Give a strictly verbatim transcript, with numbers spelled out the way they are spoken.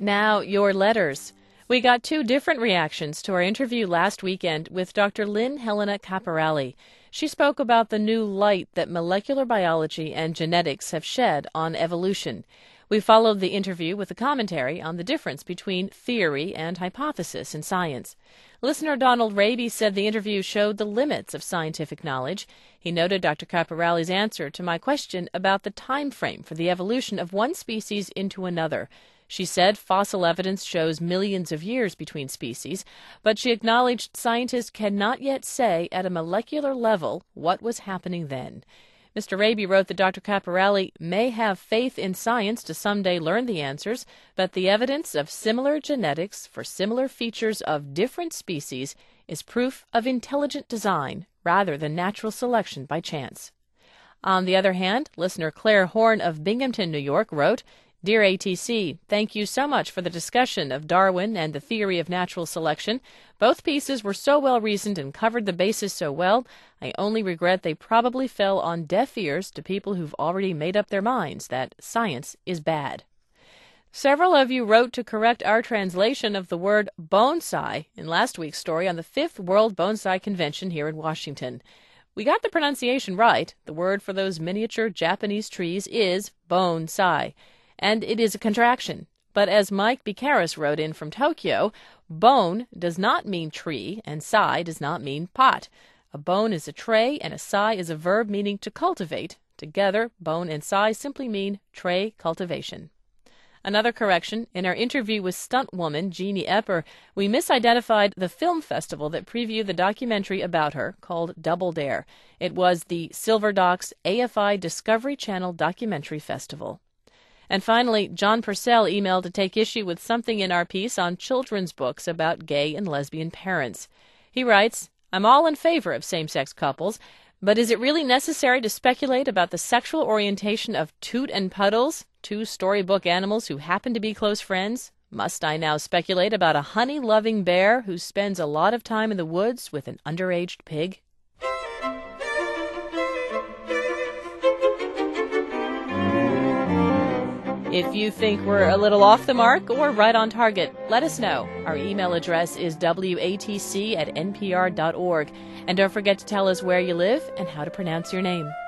Now, your letters. We got two different reactions to our interview last weekend with Doctor Lynn Helena Caporale. She spoke about the new light that molecular biology and genetics have shed on evolution. We followed the interview with a commentary on the difference between theory and hypothesis in science. Listener Donald Raby said the interview showed the limits of scientific knowledge. He noted Doctor Caporale's answer to my question about the time frame for the evolution of one species into another. She said fossil evidence shows millions of years between species, but she acknowledged scientists cannot yet say at a molecular level what was happening then. Mister Raby wrote that Doctor Caporale may have faith in science to someday learn the answers, but the evidence of similar genetics for similar features of different species is proof of intelligent design rather than natural selection by chance. On the other hand, listener Claire Horn of Binghamton, New York, wrote, Dear A T C, thank you so much for the discussion of Darwin and the theory of natural selection. Both pieces were so well reasoned and covered the bases so well, I only regret they probably fell on deaf ears to people who've already made up their minds that science is bad. Several of you wrote to correct our translation of the word bonsai in last week's story on the fifth World Bonsai Convention here in Washington. We got the pronunciation right. The word for those miniature Japanese trees is bonsai. And it is a contraction. But as Mike Bikaris wrote in from Tokyo, bone does not mean tree, and sai does not mean pot. A bone is a tray, and a sai is a verb meaning to cultivate. Together, bone and sai simply mean tray cultivation. Another correction, in our interview with stunt woman Jeannie Epper, we misidentified the film festival that previewed the documentary about her called Double Dare. It was the Silver Docs A F I Discovery Channel Documentary Festival. And finally, John Purcell emailed to take issue with something in our piece on children's books about gay and lesbian parents. He writes, I'm all in favor of same-sex couples, but is it really necessary to speculate about the sexual orientation of Toot and Puddles, two storybook animals who happen to be close friends? Must I now speculate about a honey-loving bear who spends a lot of time in the woods with an underaged pig? If you think we're a little off the mark or right on target, let us know. Our email address is W A T C at N P R dot org. And don't forget to tell us where you live and how to pronounce your name.